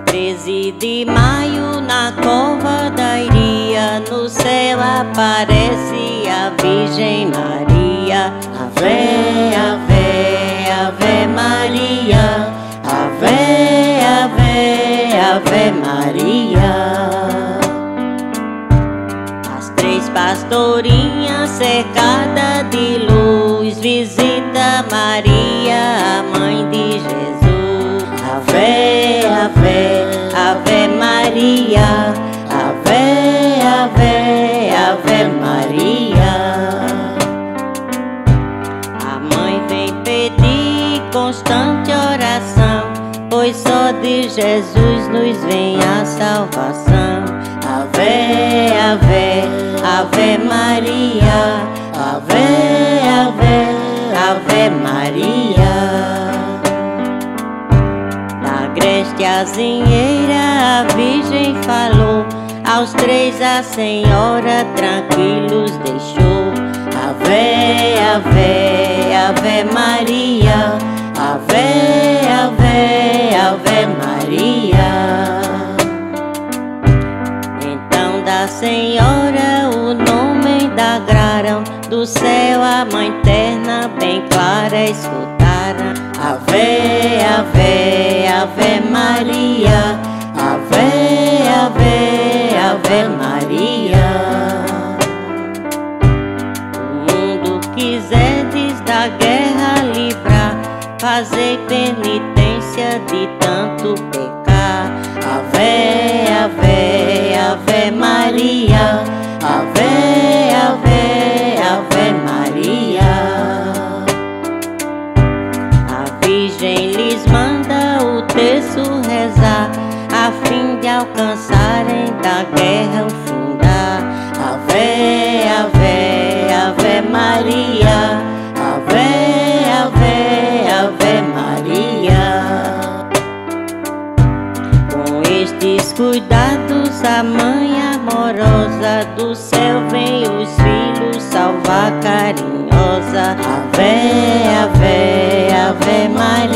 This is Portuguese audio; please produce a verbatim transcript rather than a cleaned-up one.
treze de maio, na cova da Iria, no céu aparece a Virgem Maria. Ave, ave, ave Maria, ave, ave, ave Maria. As três pastorinhas cercadas de luz visita Maria, a mãe de Jesus. Ave, ave, ave Maria, ave, ave, ave Maria. A mãe vem pedir constante oração, pois só de Jesus nos vem a salvação. Ave, ave, ave Maria, ave, ave, ave Maria. Na greste azinheira a Virgem falou, aos três a Senhora tranquilos deixou. Ave, ave, ave Maria, ave, ave, ave Maria. Então da Senhora o nome indagraram, do céu a Mãe terna bem clara escutaram. Ave, ave, ave Maria, ave, ave, ave Maria. O mundo quiserdes da guerra livrar, fazer penitência de tanto pecar. Ave, ave, ave Maria, ave, ave, ave Maria. A Virgem lhes manda o terço rezar, a fim de alcançarem da guerra o findar. Ave, ave, ave Maria, ave, ave, ave Maria. Com estes cuidados a mãe amorosa do céu vem os filhos salvar carinhosa. Ave, ave, ave Maria.